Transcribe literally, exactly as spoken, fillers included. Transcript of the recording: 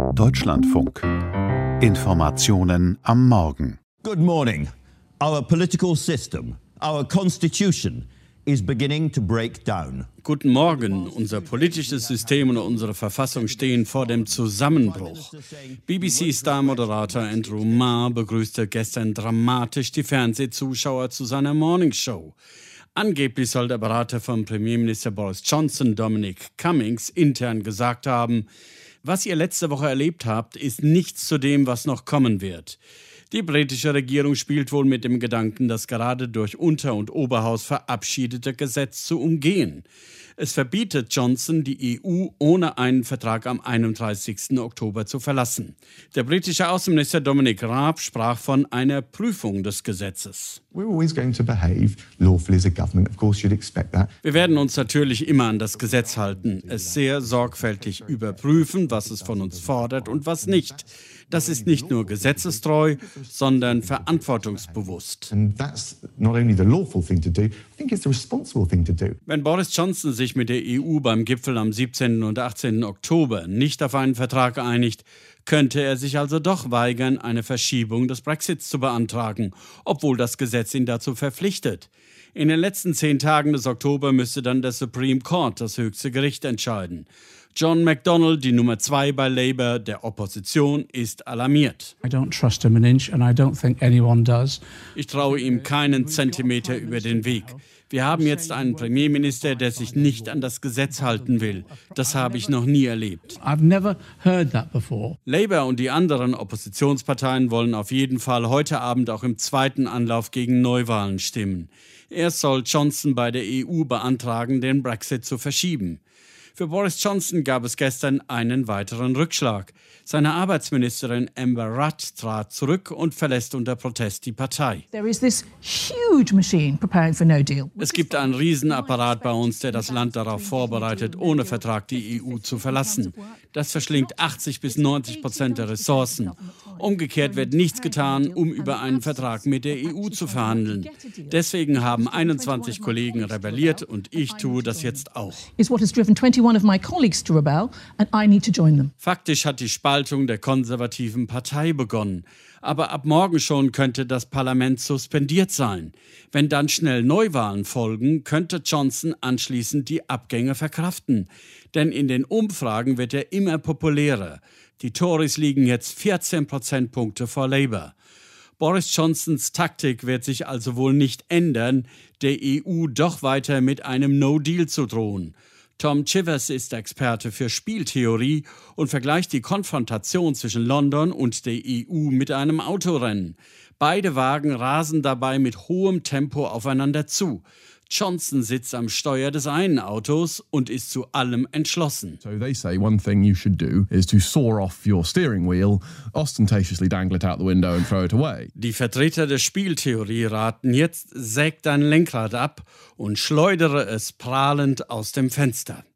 Deutschlandfunk. Informationen am Morgen. Good morning. Our political system, our constitution is beginning to break down. Guten Morgen. Unser politisches System und unsere Verfassung stehen vor dem Zusammenbruch. B B C-Star-Moderator Andrew Marr begrüßte gestern dramatisch die Fernsehzuschauer zu seiner Morningshow. Angeblich soll der Berater von Premierminister Boris Johnson, Dominic Cummings, intern gesagt haben: Was ihr letzte Woche erlebt habt, ist nichts zu dem, was noch kommen wird. Die britische Regierung spielt wohl mit dem Gedanken, das gerade durch Unter- und Oberhaus verabschiedete Gesetz zu umgehen. Es verbietet Johnson, die E U ohne einen Vertrag am einunddreißigsten Oktober zu verlassen. Der britische Außenminister Dominic Raab sprach von einer Prüfung des Gesetzes. We're always going to behave lawfully as a government. Of course, you'd expect that. Wir werden uns natürlich immer an das Gesetz halten, es sehr sorgfältig überprüfen, was es von uns fordert und was nicht. Das ist nicht nur gesetzestreu, sondern verantwortungsbewusst. And that's not only the lawful thing to do, I think it's the responsible thing to do. Wenn Boris Johnson sich mit der E U beim Gipfel am siebzehnten und achtzehnten Oktober nicht auf einen Vertrag einigt, könnte er sich also doch weigern, eine Verschiebung des Brexits zu beantragen, obwohl das Gesetz ihn dazu verpflichtet. In den letzten zehn Tagen des Oktober müsste dann der Supreme Court, das höchste Gericht, entscheiden. John McDonnell, die Nummer zwei bei Labour, der Opposition, ist alarmiert. I don't trust him an inch and I don't think anyone does. Ich traue ihm keinen Zentimeter über den Weg. Wir haben jetzt einen Premierminister, der sich nicht an das Gesetz halten will. Das habe ich noch nie erlebt. I've never heard that before. Labour und die anderen Oppositionsparteien wollen auf jeden Fall heute Abend auch im zweiten Anlauf gegen Neuwahlen stimmen. Erst soll Johnson bei der E U beantragen, den Brexit zu verschieben. Für Boris Johnson gab es gestern einen weiteren Rückschlag. Seine Arbeitsministerin Amber Rudd trat zurück und verlässt unter Protest die Partei. There is this huge machine preparing for no deal. Es gibt einen Riesenapparat bei uns, der das Land darauf vorbereitet, ohne Vertrag die E U zu verlassen. Das verschlingt achtzig bis neunzig Prozent der Ressourcen. Umgekehrt wird nichts getan, um über einen Vertrag mit der E U zu verhandeln. Deswegen haben einundzwanzig Kollegen rebelliert und ich tue das jetzt auch. Is what has driven twenty-one of my colleagues to rebel and I need to join them. Faktisch hat die Spaltung der konservativen Partei begonnen. Aber ab morgen schon könnte das Parlament suspendiert sein. Wenn dann schnell Neuwahlen folgen, könnte Johnson anschließend die Abgänge verkraften. Denn in den Umfragen wird er immer populärer. Die Tories liegen jetzt vierzehn Prozentpunkte vor Labour. Boris Johnsons Taktik wird sich also wohl nicht ändern, der E U doch weiter mit einem No-Deal zu drohen. Tom Chivers ist Experte für Spieltheorie und vergleicht die Konfrontation zwischen London und der E U mit einem Autorennen. Beide Wagen rasen dabei mit hohem Tempo aufeinander zu. Johnson sitzt am Steuer des einen Autos und ist zu allem entschlossen. So they say one thing you should do is to saw off your steering wheel, ostentatiously dangle it out the window and throw it away. Die Vertreter der Spieltheorie raten jetzt, säg dein Lenkrad ab und schleudere es prahlend aus dem Fenster.